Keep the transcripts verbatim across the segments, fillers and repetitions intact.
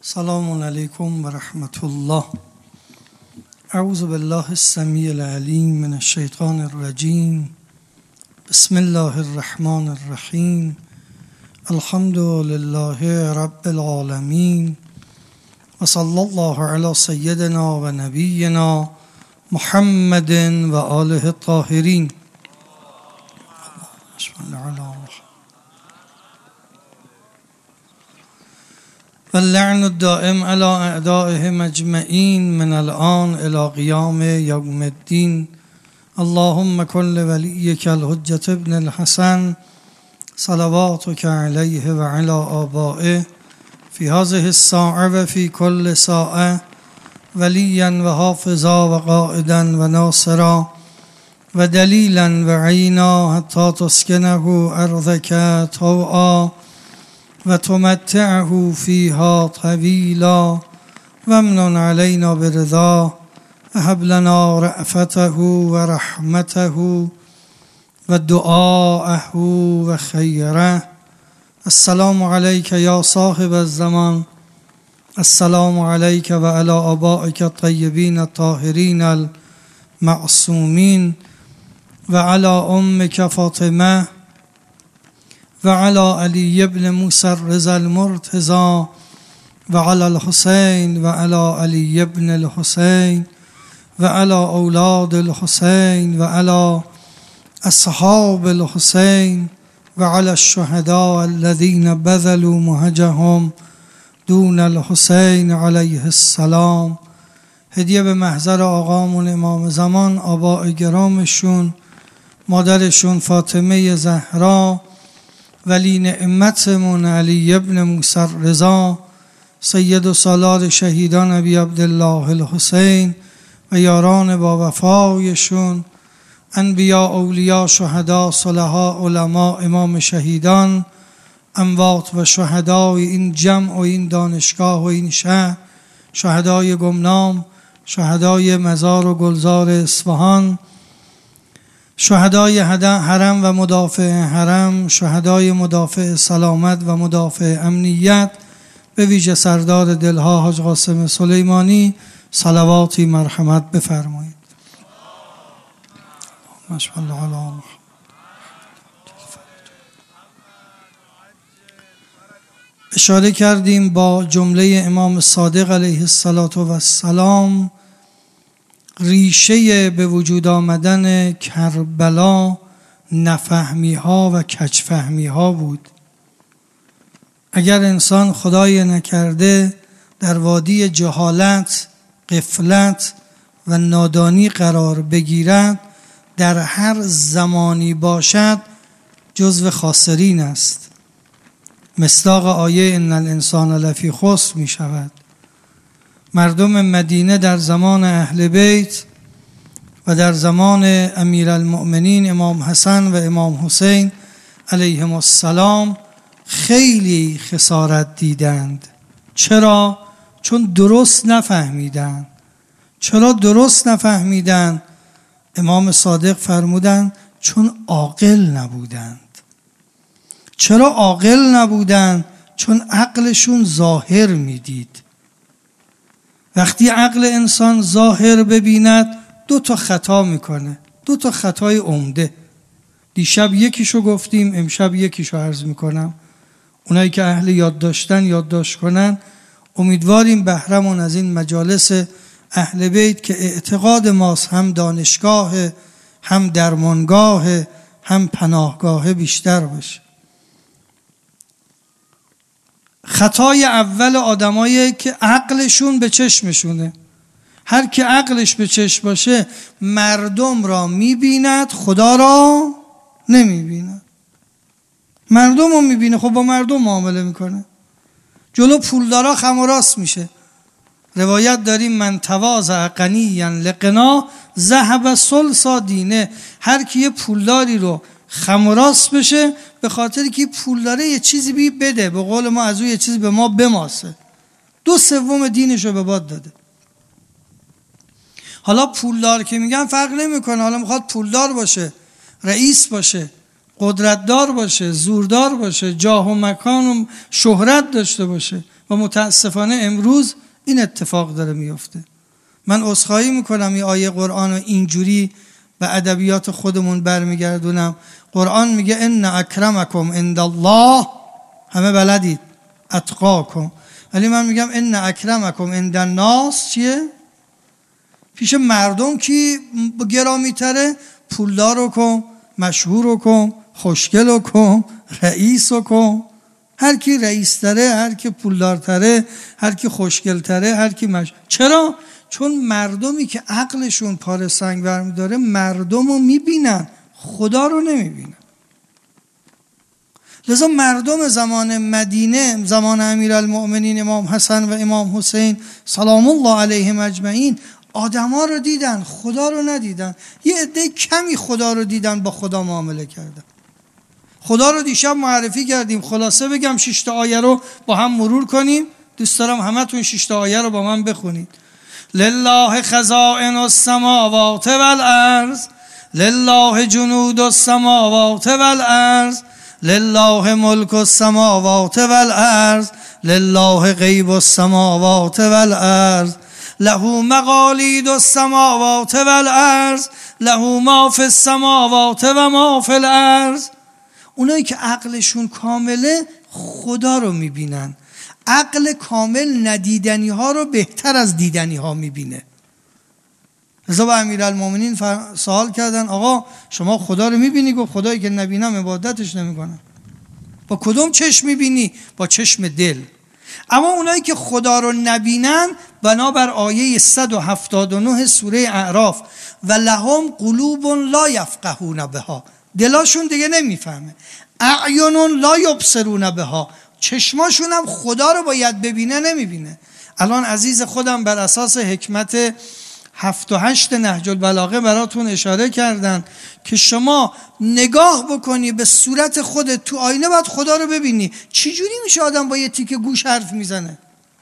السلام علیکم و رحمت الله. اعوذ بالله السمیع العلیم من الشیطان الرجیم. بسم الله الرحمن الرحیم. الحمد لله رب العالمین و صلی الله علی سیدنا و نبینا محمد و آله الطاهرین. واللعن الدائم على اعدائهم اجمعین من الان الى قیام یوم الدین. اللهم کن لولیک الحجة ابن الحسن صلواتک علیه و علی آبائه فی هذه الساعة و فی کل ساعة ولیا و حافظا و قائدا و ناصرا و دلیلا و عینا حتی تسکنه ارضک طوعا و تمتعه فیها طویلا و امنن علینا برضا و هب لنا رأفته و رحمته و دعاءه و خیره. السلام علیک یا صاحب الزمان. السلام علیک و علی آبائک الطیبین الطاهرین المعصومین و علی امک فاطمه و علی علی ابن موسی الرضا المرتضی و علی الحسین و علی علی ابن الحسین و علی اولاد الحسین و علی اصحاب الحسین و علی الشهداء الذین بذلوا مهجهم دون الحسین علیه السلام. هدیه به محضر آقامون امام زمان، آباء گرامشون، مادرشون فاطمه زهرا، ولی نعمتمون علی ابن موسی الرضا، سید و سالار شهیدان ابی عبدالله الحسین و یاران با وفایشون، انبیا، اولیا، شهدا، صلحا، علما، امام شهیدان، اموات و شهدای این جمع و این دانشگاه و این شهر، شهدای گمنام، شهدای مزار و گلزار اصفهان، شهدای حرم و مدافع حرم، شهدای مدافع سلامت و مدافع امنیت، به ویژه سردار دلها حاج قاسم سلیمانی، صلواتی مرحمت بفرمایید. اشاره کردیم با جمله امام صادق علیه السلام ریشه به وجود آمدن کربلا نفهمی ها و کجفهمی ها بود. اگر انسان خدای نکرده در وادی جهالت، غفلت و نادانی قرار بگیرد، در هر زمانی باشد جزو خاسرین است. مصداق آیه ان الانسان لفی خسر می شود. مردم مدینه در زمان اهل بیت و در زمان امیرالمؤمنین امام حسن و امام حسین علیهم السلام خیلی خسارت دیدند. چرا؟ چون درست نفهمیدند. چرا درست نفهمیدند؟ امام صادق فرمودند چون عاقل نبودند. چرا عاقل نبودند؟ چون عقلشون ظاهر میدید. وقتی عقل انسان ظاهر ببیند دو تا خطا میکنه، دو تا خطای عمده. دیشب یکیشو گفتیم، امشب یکیشو عرض میکنم. اونایی که اهل یاد داشتن یادداشت کنن. امیدواریم بهرمون از این مجالس اهل بیت که اعتقاد ماست هم دانشگاه، هم درمانگاه، هم پناهگاه بیشتر باشه. خطای اول آدمایی که عقلشون به چشمشونه. هر که عقلش به چشم باشه مردم را میبیند، خدا را نمیبیند. مردم رو میبینه، خب با مردم معامله میکنه. جلو پولدارا خم و راست میشه. روایت داریم من تواضع غنیا لغنا ذهب ثلث دینه. هر کی یه پولداری رو خم و راست بشه به خاطر که پول داره یه چیزی بی بده، به قول ما از او یه چیزی به ما بماسه، دو سوم دینش رو به باد داده. حالا پولدار که میگن فرق نمیکنه، حالا میخواد پولدار باشه، رئیس باشه، قدرتدار باشه، زوردار باشه، جاه و مکان و شهرت داشته باشه، و متاسفانه امروز این اتفاق داره میفته. من عذرخواهی میکنم این آیه قرآن رو اینجوری به ادبیات خودمون برمیگردونم. قرآن میگه ان اکرمکم عند الله، همه بلدید، اتقاکم. ولی من میگم ان اکرمکم عند الناس چیه؟ پیش مردم کی گرامی تره؟ پولدار رو کن، مشهور رو کن، خوشگل رو کن، رئیس رو کن. هر کی رئیس تره، هر کی پولدار تره، هر کی خوشگل تره، هر کی مشهور. چرا؟ چون مردمی که عقلشون پاره سنگ برمیداره مردم رو میبینن، خدا رو نمیبینن. لذا مردم زمان مدینه، زمان امیرالمؤمنین امام حسن و امام حسین سلام الله علیهم اجمعین، آدما رو دیدن، خدا رو ندیدن. یه عده کمی خدا رو دیدن، با خدا معامله کردن. خدا رو دیشب معرفی کردیم. خلاصه بگم شش تا آیه رو با هم مرور کنیم. دوست دارم همتون شش تا آیه رو با من بخونید. لله خزائن السماوات والارض، لله جنود السماوات والارض، لله ملک السماوات والارض، لله غیب السماوات والارض، له مقالید السماوات والارض، له ما فی السماوات و ما فی الارض. اونایی که عقلشون کامله خدا رو میبینن. عقل کامل ندیدنی ها رو بهتر از دیدنی ها میبینه. لذا با امیرالمومنین سوال کردن آقا شما خدا رو میبینی؟ گفت خدایی که نبینم عبادتش نمیکنم. با کدوم چشم میبینی؟ با چشم دل. اما اونایی که خدا رو نبینن بنابر آیه صد و هفتاد و نه سوره اعراف و لهم قلوب لا یفقهون بها، دلاشون دیگه نمیفهمه. اعین لا یبصرون بها، چشماشون هم خدا رو باید ببینه نمیبینه. الان عزیز خودم بر اساس حکمت هفت و هشت نهج البلاغه براتون اشاره کردن که شما نگاه بکنی به صورت خودت تو آینه باید خدا رو ببینی. چجوری میشه آدم با یه تیکه گوش حرف میزنه؟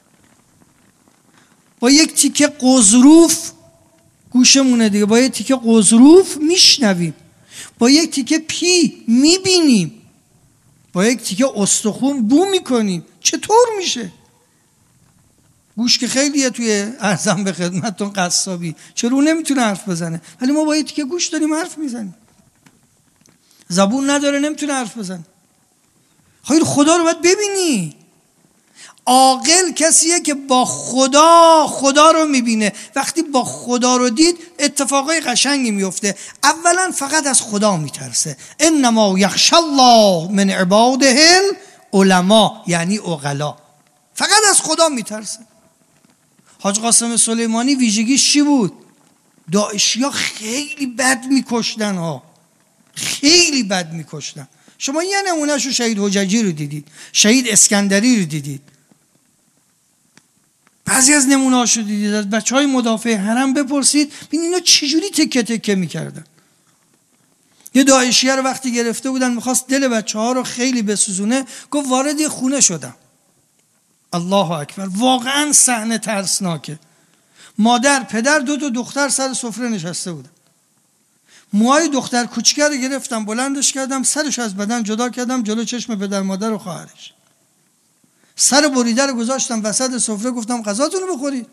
با یک تیکه قضروف گوشمونه دیگه، با یک تیکه قضروف میشنویم، با یک تیکه پی میبینیم، با یک تیکه استخون بو میکنیم. چطور میشه؟ گوش که خیلیه توی ارزم به خدمتتون قصابی، چرا نمیتونه حرف بزنه؟ ولی ما با یک تیکه گوش داریم حرف میزنیم. زبون نداره نمیتونه حرف بزنه. خیر خدا رو باید ببینی. عاقل کسیه که با خدا خدا رو میبینه. وقتی با خدا رو دید اتفاقای قشنگی میفته. اولا فقط از خدا میترسه. انما یخشی الله من عباده العلماء، یعنی عقلا. فقط از خدا میترسه. حاج قاسم سلیمانی ویژگیش چی بود؟ داعشیا خیلی بد میکشتن ها، خیلی بد میکشتن. شما یه نمونهشو شهید حججی رو دیدید، شهید اسکندری رو دیدید، بعضی از نمونهاشو دیدید. از بچه های مدافع حرم بپرسید ببین اینا چجوری تکه تکه میکردن. یه داعشیه رو وقتی گرفته بودن میخواست دل بچه ها رو خیلی بسوزونه، گفت وارد خونه شدم. الله اکبر، واقعا صحنه ترسناکه. مادر پدر دو تا دختر سر سفره نشسته بودن. موهای دختر کوچیک رو گرفتم بلندش کردم، سرش از بدن جدا کردم جلو چشم پدر مادر و خواهرش. سر بریده رو گذاشتم وسط سفره، گفتم غذاتون رو بخورید.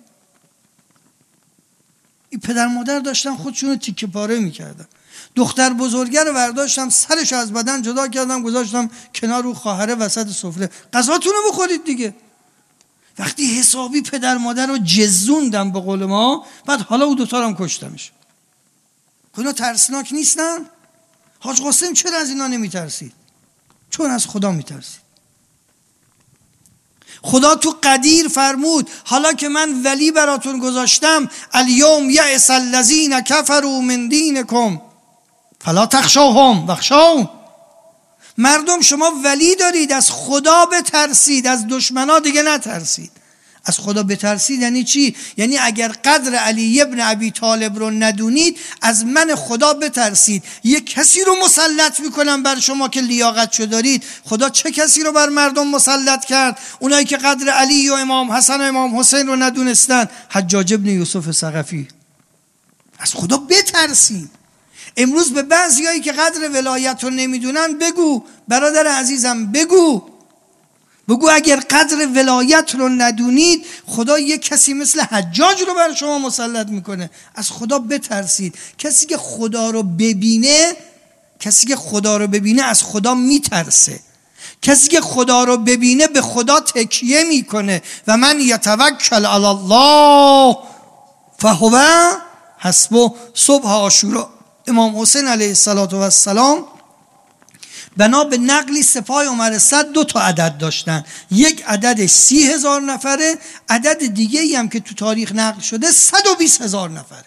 این پدر مادر داشتن خودشون رو تیکه پاره میکردن. دختر بزرگه رو برداشتم سرش از بدن جدا کردم گذاشتم کنار رو خواهره وسط سفره، غذاتون رو بخورید دیگه. وقتی حسابی پدر مادر رو جزوندم به قول ما، بعد حالا او دوتا رو هم کشتمش. اینا ترسناک نیستن؟ حاج قاسم چرا از اینا نمیترسید؟ چون از خدا میترسید. خدا تو قدیر فرمود حالا که من ولی براتون گذاشتم، الیوم یأس الذین کفروا من دینکم فلا تخشوهم واخشون. مردم شما ولی دارید، از خدا بترسید، از دشمنا دیگه نترسید. از خدا بترسید یعنی چی؟ یعنی اگر قدر علی ابن ابی طالب رو ندونید از من خدا بترسید. یک کسی رو مسلط میکنم بر شما که لیاقتشو دارید. خدا چه کسی رو بر مردم مسلط کرد؟ اونایی که قدر علی و امام حسن و امام حسین رو ندونستن. حجاج ابن یوسف ثقفی. از خدا بترسید. امروز به بعضیایی که قدر ولایت رو نمیدونن بگو برادر عزیزم، بگو بگو اگر قدر ولایت رو ندونید خدا یک کسی مثل حجاج رو بر شما مسلط میکنه. از خدا بترسید. کسی که خدا رو ببینه کسی که خدا رو ببینه از خدا میترسه. کسی که خدا رو ببینه به خدا تکیه میکنه. و من یتوکل علی الله فهو حسبه. صبح عاشورا امام حسین علیه السلام بنا به نقلی سپاه عمر صد دو تا عدد داشتن. یک عدد سی هزار نفره، عدد دیگه ای هم که تو تاریخ نقل شده صد و بیست هزار نفره.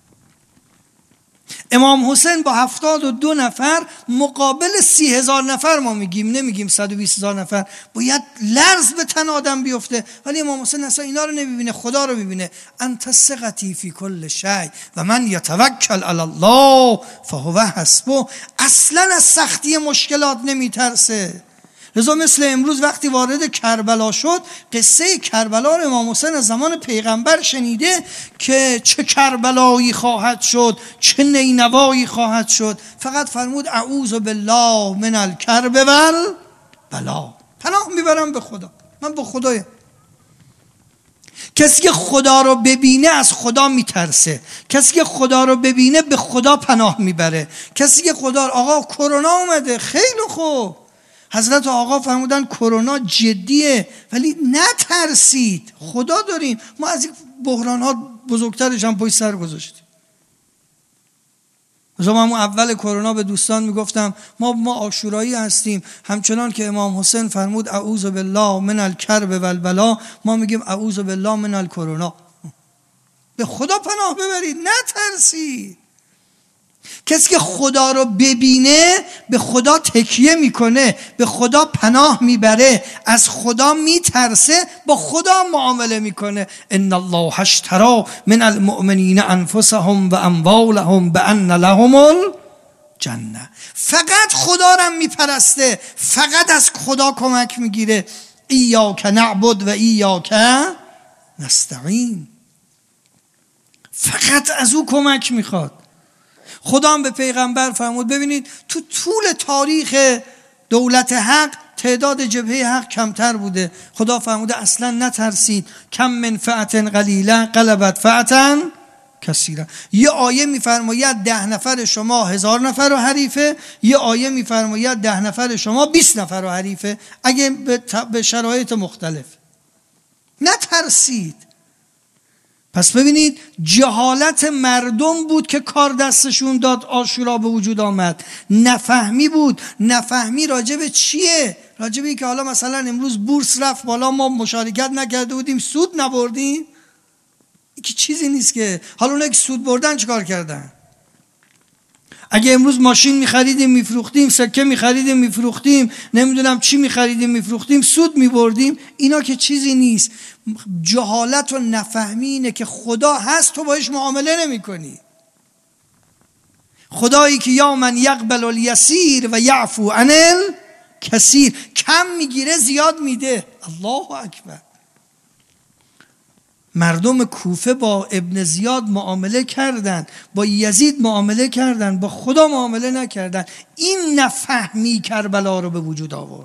امام حسین با هفتاد و دو نفر مقابل سی هزار نفر ما میگیم، نمیگیم صد و بیست هزار نفر. باید لرز به تن آدم بیفته. ولی امام حسین اصلا اینا رو نمیبینه، خدا رو ببینه. انت ثقتی فی کل شیء و من یتوکل علی الله فهو حسبه. اصلا از سختی مشکلات نمیترسه. لذا مثل امروز وقتی وارد کربلا شد، قصه کربلا رو امام حسین از زمان پیغمبر شنیده که چه کربلایی خواهد شد، چه نینوایی خواهد شد. فقط فرمود اعوذ بالله من الکرب والبلا. پناه میبرم به خدا، من به خدایم. کسی که خدا رو ببینه از خدا میترسه. کسی که خدا رو ببینه به خدا پناه میبره. کسی که خدا آقا کرونا اومده، خیلی خوب، حضرت آقا فرمودن کرونا جدیه ولی نترسید، خدا داریم. ما از این بحران ها بزرگترش هم پشت سر گذاشتیم. مثلا من اول کرونا به دوستان میگفتم ما ما عاشورایی هستیم، همچنان که امام حسین فرمود اعوذ بالله من الکرب والبلا، ما میگیم اعوذ بالله من الکرونا. به خدا پناه ببرید، نترسید. کسی که خدا رو ببینه به خدا تکیه میکنه، به خدا پناه میبره، از خدا میترسه، با خدا معامله میکنه. ان الله اشتری من المؤمنین انفسهم و اموالهم بان لهم الجنه. فقط خدا رو میپرسته، فقط از خدا کمک میگیره. ایاک نعبد و ایاک نستعین. فقط از او کمک میخواد. خدا هم به پیغمبر فرمود. ببینید تو طول تاریخ دولت حق تعداد جبهه حق کمتر بوده. خدا فرموده اصلا نترسید. کم من فئة قلیله غلبت فئة کثیره. یه آیه میفرماید ده نفر شما هزار نفر رو حریفه، یه آیه میفرماید ده نفر شما بیست نفر رو حریفه، اگه به شرایط مختلف. نترسید. پس ببینید جهالت مردم بود که کار دستشون داد عاشورا به وجود آمد. نفهمی بود. نفهمی راجب چیه؟ راجب این که حالا مثلا امروز بورس رفت بالا، ما مشارکت نکرده بودیم، سود نبردیم. این که چیزی نیست که. حالا اونایی که سود بردن چیکار کردن؟ اگه امروز ماشین می‌خریدیم می‌فروختیم، سکه می‌خریدیم می‌فروختیم، نمیدونم چی می‌خریدیم می‌فروختیم، سود می‌بردیم، اینا که چیزی نیست. جهالت و نفهمی اینه که خدا هست تو باهاش معامله نمی‌کنی. خدایی که یا من یقبل الیسیر و یعفو عن الکثیر، کم میگیره زیاد میده. الله اکبر. مردم کوفه با ابن زیاد معامله کردند، با یزید معامله کردند، با خدا معامله نکردند. این نفهمی کربلا رو به وجود آورد.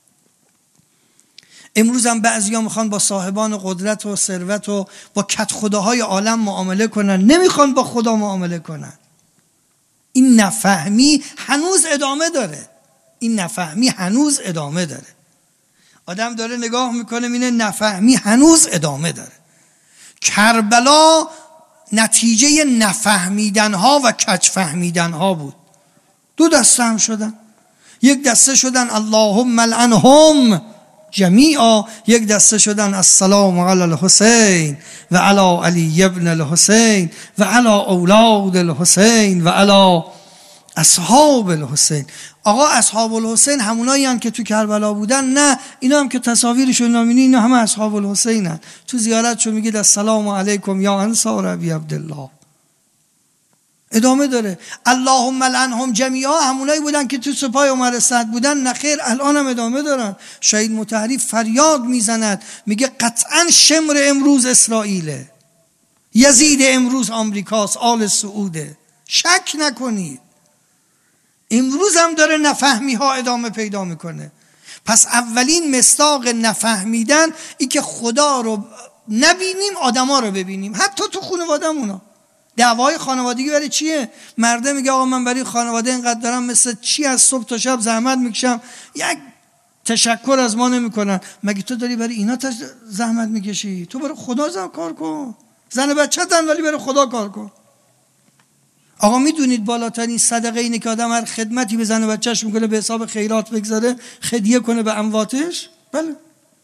امروز هم بعضیا میخوان با صاحبان قدرت و ثروت و با کت خداهای عالم معامله کنن، نمیخوان با خدا معامله کنن. این نفهمی هنوز ادامه داره. این نفهمی هنوز ادامه داره. آدم داره نگاه میکنه میینه نفهمی هنوز ادامه داره. کربلا نتیجه نفهمیدن ها و کج فهمیدن ها بود. دو دسته هم شدن. یک دسته شدن اللهم لعنهم جمیعا، یک دسته شدن السلام علی الحسین و علی علی ابن الحسین و علی اولاد الحسین و علی اصحاب الحسین. آقا اصحاب الحسین همونایی هم که تو کربلا بودن؟ نه، اینا هم که تصاویرشون نامینی اینا همه اصحاب الحسین هن. تو زیارتشو میگید السلام علیکم یا انصار ابی عبدالله. ادامه داره. اللهم لعنهم جمیعا همونایی بودن که تو سپاه عمر صد بودن؟ نخیر، الان هم ادامه دارن. شهید مطهری فریاد میزند میگه قطعا شمر امروز اسرائیله، یزید امروز آمریکاست، آل سعوده. شک نکنید. امروز هم داره نفهمی ها ادامه پیدا میکنه. پس اولین مصداق نفهمیدن این که خدا رو نبینیم، آدما رو ببینیم. حتی تو خانواده‌مونا دعوای خانوادگی برای چیه؟ مرده میگه آقا من برای خانواده اینقدر دارم، مثل چی از صبح تا شب زحمت میکشم، یک تشکر از ما نمیکنن. مگه تو داری برای اینا زحمت میکشی؟ تو برای خدا زحمت کار کن. زن بچه تن ولی برای خدا کار کن. آقا میدونید بالاترین صدقه اینه که آدم هر خدمتی به زن بچهش میکنه به حساب خیرات بگذاره، هدیه کنه به امواتش. بله.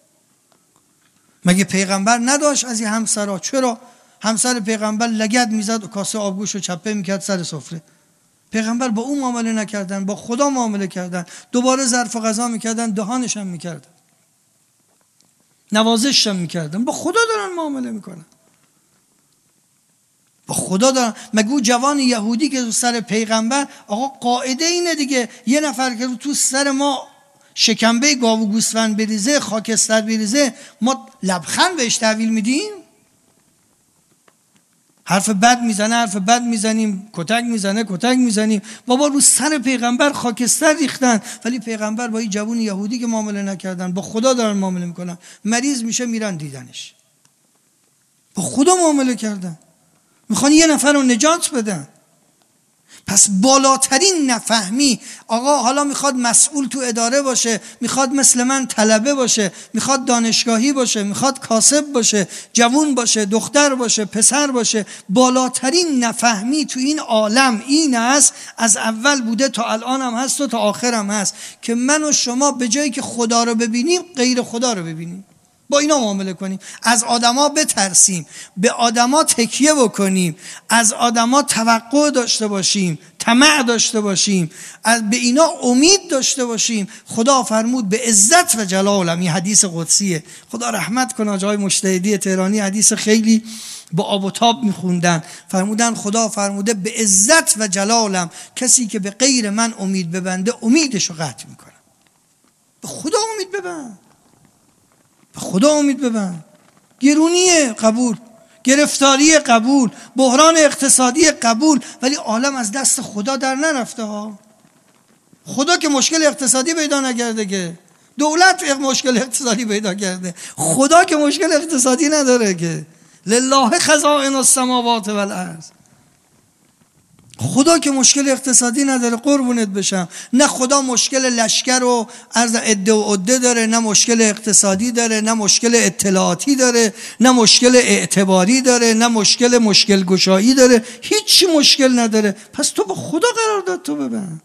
مگه پیغمبر نداشت از این همسرا؟ چرا؟ همسر پیغمبر لگد میزد و کاسه آبگوش رو چپه میکرد سر سفره. پیغمبر با اون معامله نکردن، با خدا معامله کردن. دوباره ظرف غذا میکردن، دهانش هم میکردن، نوازش هم میکردن. با خدا دارن معامله میکنن، با خدا دارن. مگه جوان یهودی که تو سر پیغمبر، آقا قاعده اینه دیگه، یه نفر که تو سر ما شکمبه گاو و گوسفند بریزه، خاکستر بریزه، ما لبخند بهش تحویل میدیم؟ حرف بد میزنه حرف بد میزنیم، کتک میزنه کتک میزنیم. بابا رو سر پیغمبر خاکستر ریختن، ولی پیغمبر با این جوان یهودی که معامله نکردن، با خدا دارن معامله میکنن. مریض میشه میرن دیدنش، با خدا معامله کردن، میخوان یه نفر رو نجات بدن. پس بالاترین نفهمی، آقا حالا میخواد مسئول تو اداره باشه، میخواد مثل من طلبه باشه، میخواد دانشگاهی باشه، میخواد کاسب باشه، جوون باشه، دختر باشه، پسر باشه، بالاترین نفهمی تو این عالم این است، از اول بوده تا الان هم هست و تا آخر هم هست، که من و شما به جایی که خدا رو ببینیم غیر خدا رو ببینیم، با اینا معامله کنیم، از آدما بترسیم، به آدما تکیه بکنیم، از آدما توقع داشته باشیم، طمع داشته باشیم، از به اینا امید داشته باشیم. خدا فرمود به عزت و جلالم، این حدیث قدسیه، خدا رحمت کنه آقای مجتهدی تهرانی، حدیث خیلی با آب و تاب میخوندن. فرمودن خدا فرموده به عزت و جلالم کسی که به غیر من امید ببنده امیدشو قطع میکنم. به خدا امید ببند، به خدا امید ببند. گرونیه قبول، گرفتاری قبول، بحران اقتصادی قبول، ولی عالم از دست خدا در نرفته ها. خدا که مشکل اقتصادی پیدا نکرده، که دولت مشکل اقتصادی پیدا کرده، خدا که مشکل اقتصادی نداره که. لله خزائن السماوات والارض. خدا که مشکل اقتصادی نداره، قربونت بشم. نه خدا مشکل لشکر و عرض عده و عده داره، نه مشکل اقتصادی داره، نه مشکل اطلاعاتی داره، نه مشکل اعتباری داره، نه مشکل مشکل گشایی داره، هیچی مشکل نداره. پس تو با خدا قرار داد تو ببین.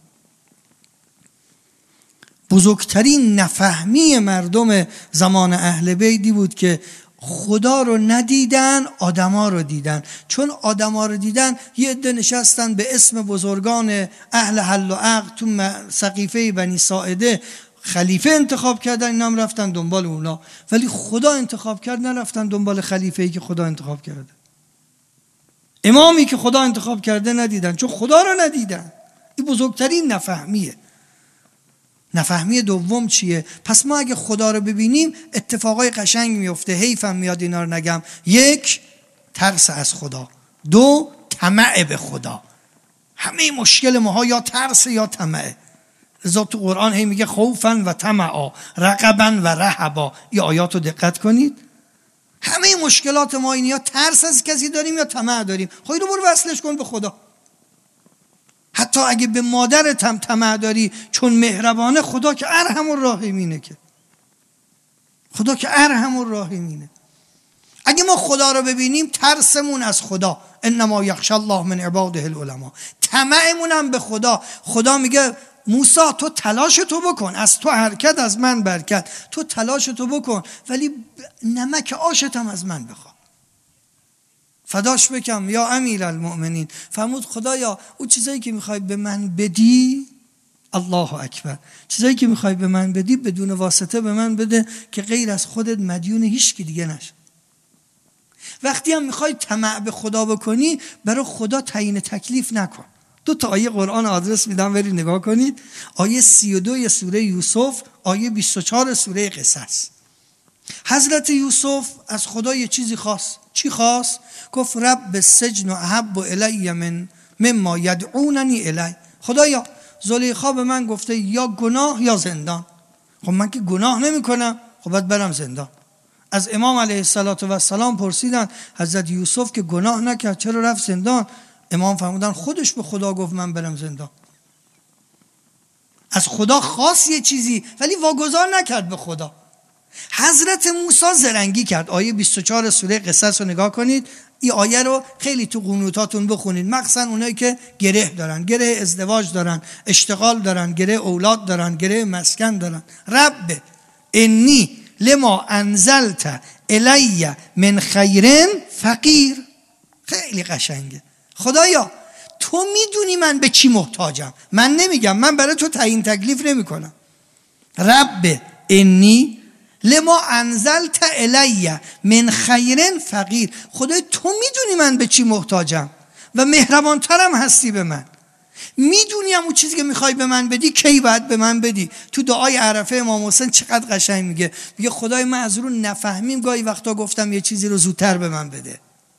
بزرگترین نفهمی مردم زمان اهل بیتی بود که خدا رو ندیدن، آدما رو دیدن. چون آدما رو دیدن، یه عده نشستن به اسم بزرگان اهل حل و عقد تو سقیفه بنی ساعده خلیفه انتخاب کردن، اینا هم رفتن دنبال اونا. ولی خدا انتخاب کرد، نرفتن دنبال خلیفه‌ای که خدا انتخاب کرده. امامی که خدا انتخاب کرده ندیدن، چون خدا رو ندیدن. این بزرگترین نفهمیه. نفهمی دوم چیه؟ پس ما اگه خدا رو ببینیم اتفاقای قشنگ میفته. حیفم میاد اینا رو نگم. یک، ترس از خدا. دو، طمع به خدا. همه مشکل ما یا ترس یا طمع. لذا تو قرآن هی میگه خوفا و طمعا، رغبا و رهبا. این آیات رو دقت کنید. همه مشکلات ما این یا ترس از کسی داریم یا طمع داریم. خب اینو برو وصلش کن به خدا. حتی اگه به مادرت هم طمع داری، چون مهربانه، خدا که ارحم الراحمینه، که خدا که ارحم الراحمینه. اگه ما خدا رو ببینیم ترسمون از خدا، انما یخشی الله من عباده العلماء. طمعمون هم به خدا. خدا میگه موسی تو تلاش تو بکن، از تو حرکت از من برکت، تو تلاش تو بکن، ولی نمک آشت هم از من بخوا. فداش بکم یا امیرالمؤمنین. فرمود خدایا اون چیزایی که میخوای به من بدی، الله اکبر، چیزایی که میخوای به من بدی بدون واسطه به من بده، که غیر از خودت مدیون هیچ کی دیگه نشه. وقتی هم میخوای طمع به خدا بکنی، برای خدا تعیین تکلیف نکن. دو تا آیه قرآن آدرس میدم برید نگاه کنید. آیه سی و دو سوره یوسف، آیه بیست و چهار سوره قصص. حضرت یوسف از خدا یه چیزی خواست. چی خواست؟ گفت رب السجن احب الی من مما یدعوننی الی. خدایا زلیخا به من گفته یا گناه یا زندان. خب من که گناه نمی کنم، خب باید برم زندان. از امام علیه السلام پرسیدن حضرت یوسف که گناه نکرد چرا رفت زندان؟ امام فرمودن خودش به خدا گفت من برم زندان. از خدا خواست یه چیزی ولی واگذار نکرد به خدا. حضرت موسی زرنگی کرد. آیه بیست و چهار سوره قصص رو نگاه کنید. این آیه رو خیلی تو قنوتاتون بخونید، مخصوصا اونایی که گره دارن، گره ازدواج دارن، اشتغال دارن، گره اولاد دارن، گره مسکن دارن. رب انی لما انزلت الی من خیر فقیر. خیلی قشنگه. خدایا تو میدونی من به چی محتاجم، من نمیگم، من برای تو تعیین تکلیف نمی کنم. رب انی لما انزلت الی من خیر فقیر. خدای تو میدونی من به چی محتاجم و مهربانترم هستی به من. میدونیم اون چیزی که میخوای به من بدی کی باید به من بدی. تو دعای عرفه امام حسین چقدر قشنگ میگه، میگه خدای من از رو نفهمیم گاهی وقتا گفتم یه چیزی رو زودتر به من بده،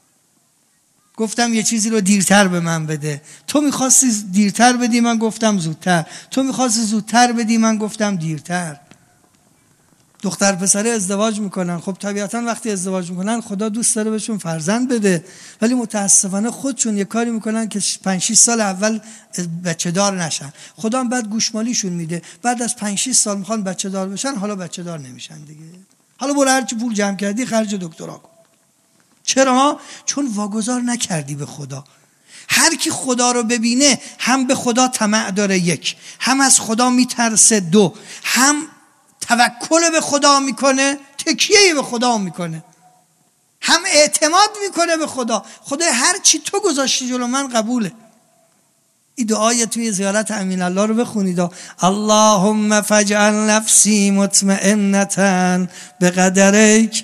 گفتم یه چیزی رو دیرتر به من بده. تو میخواستی دیرتر بدی من گفتم زودتر، تو میخواستی زودتر بدی من گفتم دیرتر. دختر پسره ازدواج میکنن، خب طبیعتا وقتی ازدواج میکنن خدا دوست داره بهشون فرزند بده، ولی متاسفانه خودشون یه کاری میکنن که پنج شش سال اول بچه دار نشن. خدا هم بعد گوشمالیشون میده، بعد از پنج شش سال میخوان بچه دار بشن، حالا بچه دار نمیشن دیگه. حالا برو هرچی پول جمع کردی خرج دکترا کن. چرا؟ چون واگذار نکردی به خدا. هر کی خدا رو ببینه هم به خدا طمع داره، یک، هم از خدا میترسه، دو، هم توکل به خدا میکنه، تکیه به خدا میکنه، هم اعتماد میکنه به خدا. خدا هر چی تو گذاشتی جلو من قبوله. این دعای توی زیارت امین الله رو بخونید. اللهم فاجعل نفسی مطمئنة بقدرک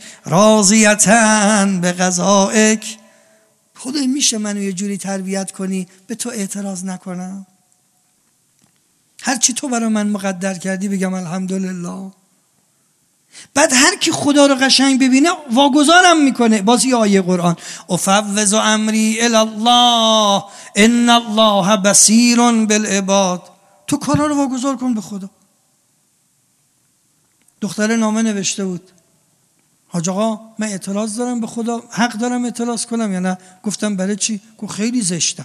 راضیة بقضائک. خدای میشه منو یه جوری تربیت کنی به تو اعتراض نکنم، هر چی تو برای من مقدر کردی بگم الحمدلله. بعد هر کی خدا رو قشنگ ببینه واگذارم میکنه. باز یه آیه قرآن افوض امری الی الله ان الله بصیر بالعباد. تو کارا رو واگذار کن به خدا. دختره نامه نوشته بود، حاج آقا من اعتراض دارم به خدا، حق دارم اعتراض کنم یا نه؟ گفتم برای چی؟ گفت خیلی زشتم.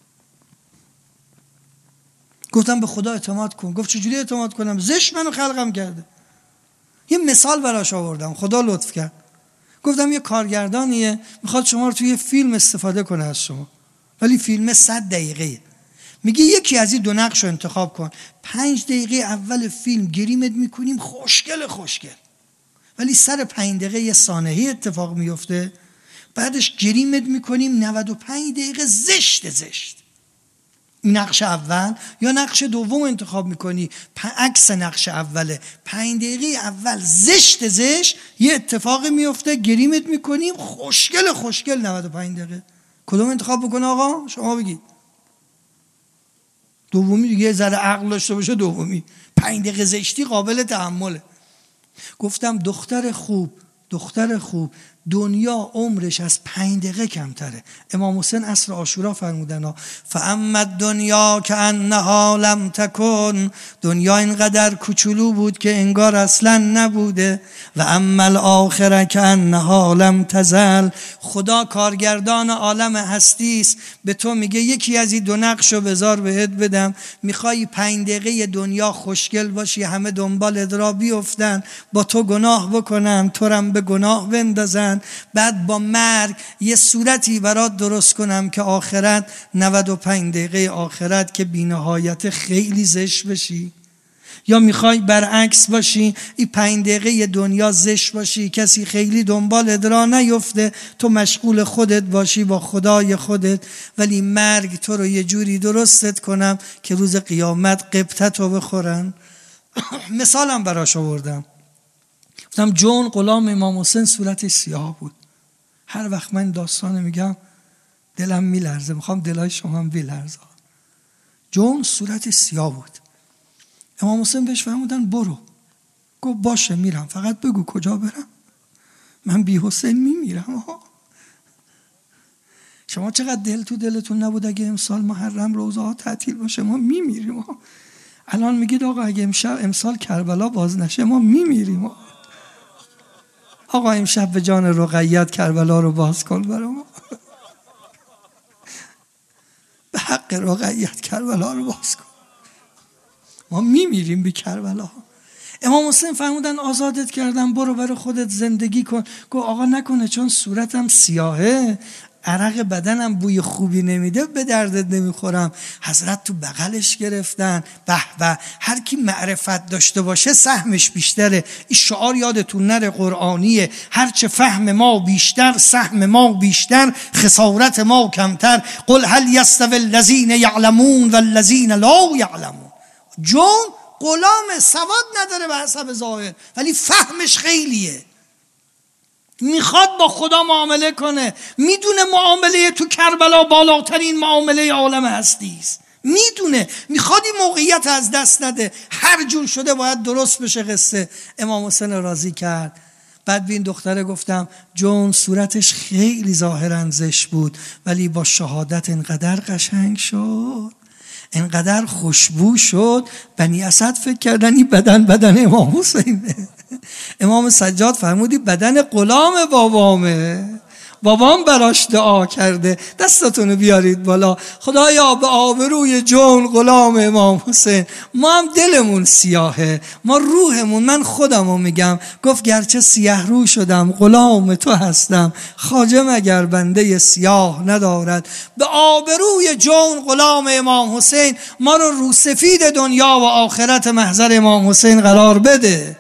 گفتم به خدا اعتماد کن. گفت چجوری اعتماد کنم؟ زشت منو خلقم کرده. یه مثال براش آوردم، خدا لطف کرد. گفتم یه کارگردانیه میخواد شما رو توی یه فیلم استفاده کنه از شما، ولی فیلم صد دقیقه. میگه یکی از این دو نقش رو انتخاب کن. پنج دقیقه اول فیلم گریمت میکنیم خوشگل خوشگل، ولی سر پنج دقیقه یه سانحه اتفاق میفته، بعدش گریمت میکنیم نود و پنج دقیقه زشت زشت. نقش اول یا نقش دوم انتخاب میکنی، عکس نقش اوله. پنج دقیقه اول زشت زشت یه اتفاق میفته، گریمت میکنیم خوشگل خوشگل نود و پنج دقیقه. کدوم انتخاب بکنه آقا؟ شما بگید. دومی دیگه یه ذره عقل داشته باشه، دومی. پنج دقیقه زشتی قابل تحمله. گفتم دختر خوب، دختر خوب دنیا عمرش از پنج دقیقه کمتره. امام حسین عصر عاشورا فرمودن فاما الدنیا کانها لم تکن. دنیا اینقدر کوچولو بود که انگار اصلا نبوده. و اما الاخره کانها لم تزل. خدا کارگردان عالم هستی است، به تو میگه یکی از این دو نقشو بذار بهت بدم. میخوای پنج دقیقه دنیا خوشگل باشی، همه دنبالت را بیفتن، با تو گناه بکنن، تو رم به گناه بندازن، بعد با مرگ یه صورتی برات درست کنم که آخرت نود و پنج دقیقه آخرت که بی‌نهایت خیلی زشت بشی؟ یا میخوای برعکس باشی، این پنج دقیقه دنیا زشت باشی، کسی خیلی دنبالت را نیفته، تو مشغول خودت باشی با خدای خودت، ولی مرگ تو رو یه جوری درستت کنم که روز قیامت قبطتو بخورن. مثالم براش آوردم، گفتم جون غلام امام حسین صورتش سیاه بود. هر وقت من داستان میگم دلم میلرزه، میخوام دلای شما هم بلرزه. جون صورتش سیاه بود. امام حسین بهش فرمودن برو. گفت باشه میرم، فقط بگو کجا برم، من بی حسین میمیرم. شما چقدر دل تو دلتون نبود اگه امسال محرم روزه ها تعطیل باشه ما میمیریم. الان میگید آقا اگه امشب امسال کربلا باز نشه ما میمیریم. آقا امشب به جان رقیت کربلا رو باز کن برای ما. به حق رقیت کربلا رو باز کن. ما میمیریم بی کربلا. امام حسین فرمودن آزادت کردم، برو برای خودت زندگی کن. گفت آقا نکنه چون صورتم سیاهه، عرق بدنم بوی خوبی نمیده، به دردت نمیخورم. حضرت تو بغلش گرفتن. به به، هر کی معرفت داشته باشه سهمش بیشتره. این شعار یادتون نره قرآنیه، هرچه فهم ما بیشتر سهم ما بیشتر، خسارت ما کمتر. قل هل یستوی الذین یعلمون والذین لا یعلمون. جون غلام، سواد نداره به حسب ظاهر ولی فهمش خیلیه، میخواد با خدا معامله کنه، میدونه معامله تو کربلا بالاترین معامله عالم هستی است، میدونه میخواد این موقعیت از دست نده، هر جور شده باید درست بشه قصه. امام حسین راضی کرد. بعد به این دختره گفتم جون صورتش خیلی ظاهرا زشت بود ولی با شهادت انقدر قشنگ شد، انقدر خوشبو شد، بنی اسد فکر کردن این بدن بدن امام حسینه. امام سجاد فرمودی بدن غلام بابامه، بابام براش دعا کرده. دستاتونو بیارید بالا. خدایا به آبروی جون غلام امام حسین، ما هم دلمون سیاهه، ما روحمون، من خودمو میگم، گفت گرچه سیاه رو شدم غلام تو هستم، خواجه مگر بنده سیاه ندارد. به آبروی جون غلام امام حسین ما رو رو سفید دنیا و آخرت محضر امام حسین قرار بده.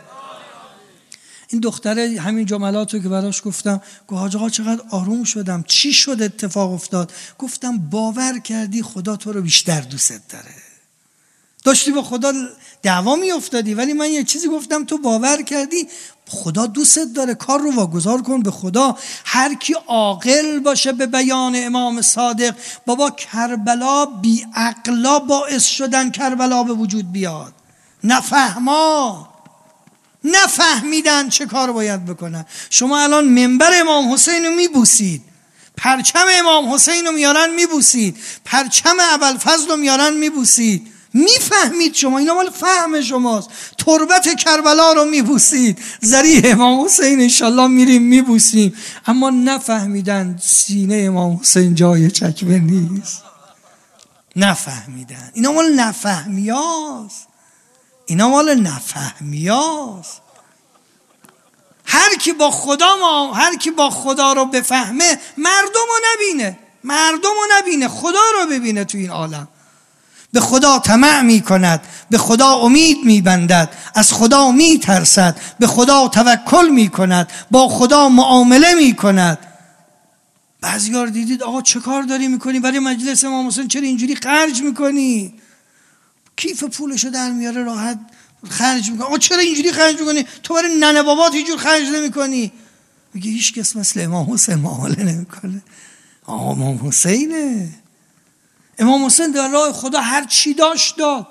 این دختره همین جملاتو که براش گفتم، گفت حاج آقا چقدر آروم شدم. چی شد اتفاق افتاد؟ گفتم باور کردی خدا تو رو بیشتر دوست داره. داشتی با خدا دعوا می افتادی ولی من یه چیزی گفتم تو باور کردی خدا دوستت داره، کار رو واگذار کن به خدا. هر کی عاقل باشه به بیان امام صادق، بابا کربلا بی عقلا باعث شدن کربلا به وجود بیاد، نفهما نفهمیدن چه کار باید بکنن. شما الان منبر امام حسین رو میبوسید، پرچم امام حسین رو میارن میبوسید، پرچم ابوالفضل رو میارن میبوسید، میفهمید شما، اینا مال فهم شماست. تربت کربلا رو میبوسید، ذریح امام حسین انشالله میریم میبوسیم، اما نفهمیدن سینه امام حسین جای چکمه نیست. نفهمیدن. اینا مال نفهمیاست، اینا مال نفهمیاست. هر کی با خدا ما هر کی با خدا رو بفهمه مردم رو نبینه، مردم رو نبینه، خدا رو ببینه تو این عالم. به خدا طمع می کند، به خدا امید می بندد، از خدا می ترسد، به خدا توکل می کند، با خدا معامله می کند. بعضی‌ها دیدید آقا چه کار داری میکنی برای مجلس امام حسین، چرا اینجوری خرج میکنی؟ کیف پولشو در میاره راحت خرج میکنه. آقا چرا اینجوری خرج میکنی؟ تو برای ننه بابات اینجور خرج نمیکنی. میگه هیچ کس مثل امام حسین معامله نمیکنه. آقا امام حسینه. امام حسین در راه خدا هر چی داشت داد.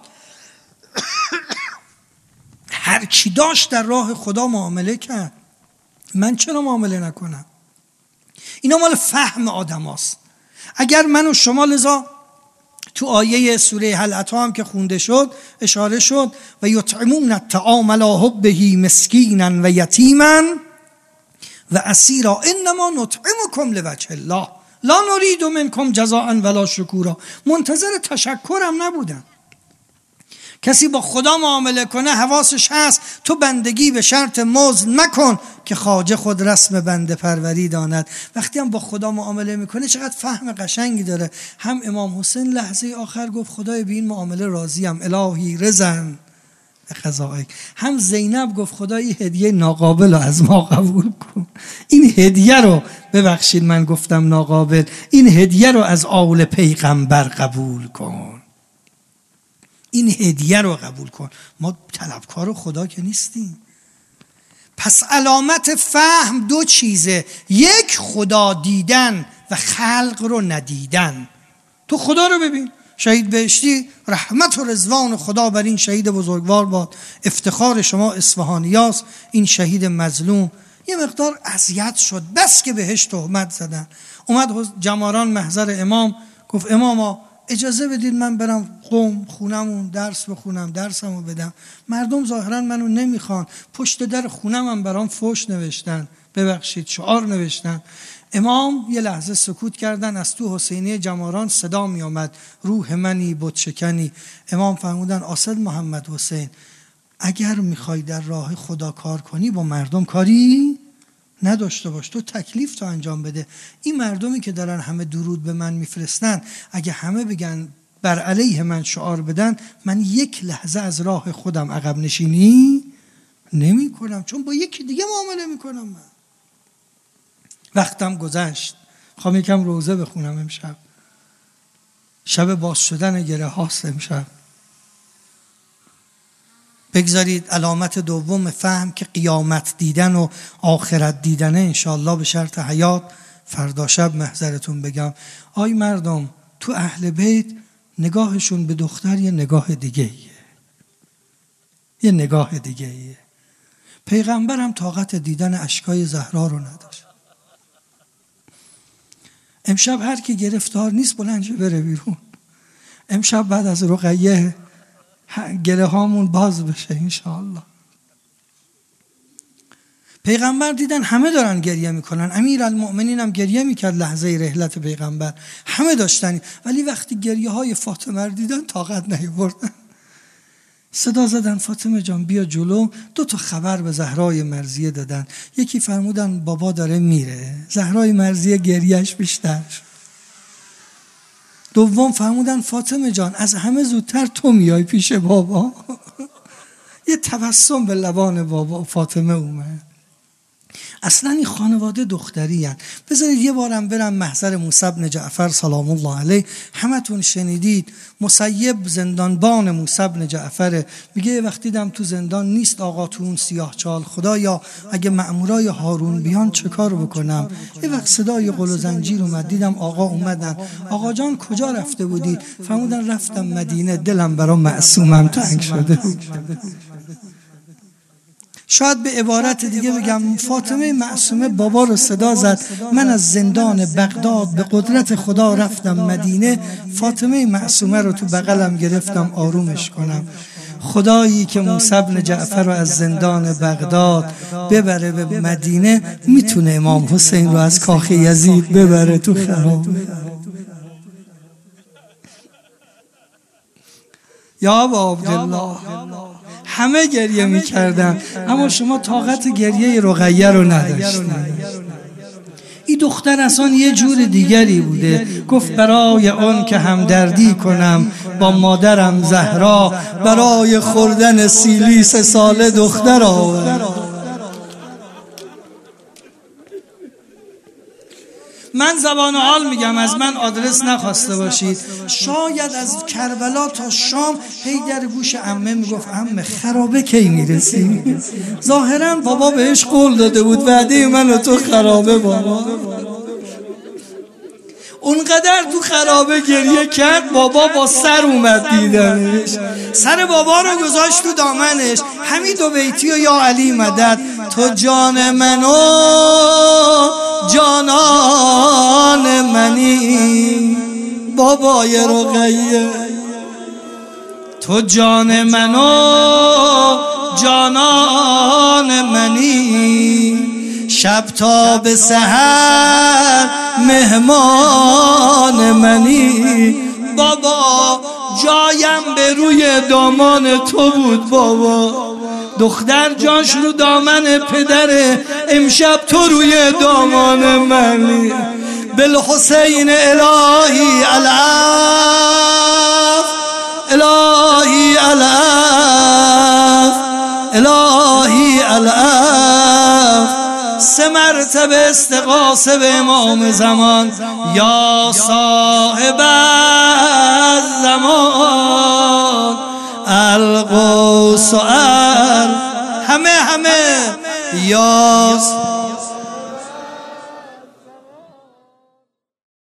هر چی داشت در راه خدا معامله کرد. من چرا معامله نکنم؟ اینا مال فهم آدم هاست. اگر من و شما لذا تو آیه سوره هل اتی هم که خونده شد اشاره شد و یطعمون الطعام علی حبه مسکینا و یتیما و اسیرا انما نطعمکم لوجه الله لا نرید منکم جزاء ولا شکورا. منتظر تشکرم نبودم. کسی با خدا معامله کنه حواسش هست تو بندگی به شرط مزد مکن که خواجه خود رسم بنده پروری داند. وقتی هم با خدا معامله میکنه چقدر فهم قشنگی داره. هم امام حسین لحظه آخر گفت خدای به این معامله راضیم، الهی رضن قضایک. هم زینب گفت خدای هدیه ناقابل رو از ما قبول کن. این هدیه رو ببخشید من گفتم ناقابل، این هدیه رو از آل پیغمبر قبول کن. این هدیه رو قبول کن. ما طلبکار خدا که نیستیم. پس علامت فهم دو چیزه، یک خدا دیدن و خلق رو ندیدن. تو خدا رو ببین. شهید بهشتی رحمت و رضوان خدا بر این شهید بزرگوار باد، افتخار شما اصفهانیاست. این شهید مظلوم یه مقدار اذیت شد، بس که بهش تهمت زدن. اومد جماران محضر امام گفت اماما اجازه بدید من برم قوم خونمون درس بخونم، درسمو بدم. مردم ظاهرا منو نمیخوان، پشت در خونم هم برام فوش نوشتن، ببخشید شعار نوشتن. امام یه لحظه سکوت کردن، از تو حسینیه جماران صدا می آمد روح منی بت شکنی. امام فرمودن آسد محمد حسین، اگر میخوای در راه خدا کار کنی با مردم کاری نداشته باش، تو تکلیف تو انجام بده. این مردمی که دارن همه درود به من میفرستن، اگه همه بگن بر علیه من شعار بدن، من یک لحظه از راه خودم عقب نشینی نمی کنم، چون با یکی دیگه معامله میکنم. من وقتم گذشت، خواهم یکم روزه بخونم امشب، شب باز شدن گره هاست امشب. بگذارید علامت دوم فهم که قیامت دیدن و آخرت دیدنه، انشاءالله به شرط حیات فردا شب محضرتون بگم. آی مردم، تو اهل بیت نگاهشون به دختر یه نگاه دیگه ایه، یه نگاه دیگه ایه. پیغمبرم طاقت دیدن اشکای زهرا رو نداشت. امشب هر کی گرفتار نیست بلند شه بره بیرون. امشب بعد از رقیه گره هامون باز بشه انشاءالله. پیغمبر دیدن همه دارن گریه میکنن، امیر المؤمنین هم گریه میکرد لحظه رحلت پیغمبر، همه داشتن، ولی وقتی گریه های فاطمه رو دیدن طاقت نیاوردن. صدا زدن فاطمه جان بیا جلو. دو تا خبر به زهرای مرضیه دادن، یکی فرمودن بابا داره میره، زهرای مرضیه گریهش بیشتر شد. دوم فرمودن فاطمه جان از همه زودتر تو میای پیش بابا. یه تبسم به لبان بابا فاطمه اومد. اصلا این خانواده دختری هن. بذارید یه بارم برم محضر موسی بن جعفر سلام الله علیه. همتون شنیدید مسیب زندانبان موسی بن جعفر، میگه یه وقت دیدم تو زندان نیست آقا تو اون سیاه چال، خدایا اگه مأمورای هارون بیان چه کار بکنم؟ یه وقت صدای قل و زنجیر اومد، دیدم آقا اومدن. آقا جان کجا رفته بودی؟ فرمودن رفتم مدینه، دلم برام معصومم تنگ شده. شاید به عبارت دیگه بگم فاطمه معصومه بابا رو صدا زد، من از زندان بغداد به قدرت خدا رفتم مدینه، فاطمه معصومه رو تو بغلم گرفتم آرومش کنم. خدایی که موسی بن جعفر رو از زندان بغداد ببره به مدینه، میتونه امام حسین رو از کاخ یزید ببره تو خرابه. یا ابا عبدالله، همه گریه میکردن اما شما طاقت گریه رقیه رو نداشتید. این دختر اصلا یه جور دیگری بوده. گفت برای اون که همدردی کنم با مادرم زهرا، برای خوردن سیلی سه ساله دختر آورد. من زبان حال میگم، از من آدرس نخواسته باشید. شاید از کربلا تا شام هی در گوش عمه میگفت عمه خرابه کی میرسی؟ ظاهرا بابا بهش قول داده بود وعده منو تو خرابه بابا. اونقدر تو خرابه گریه کرد بابا با سر اومد دیدنش، سر بابا رو گذاشت تو دامنش. همین دو بیتی و یا علی مدد، تو جان منو جانان منی بابای رقیه، تو جان منو جانان منی، شب تا به سحر مهمان منی بابا. جایم به روی دامان تو بود بابا، دختر جاش رو دامن پدره، امشب تو روی دامان منی. بالحسین الهی العف، الهی العف، الهی العف. سه مرتبه استغاثه به امام زمان، یا صاحب الزمان الغوث ال همه همه یا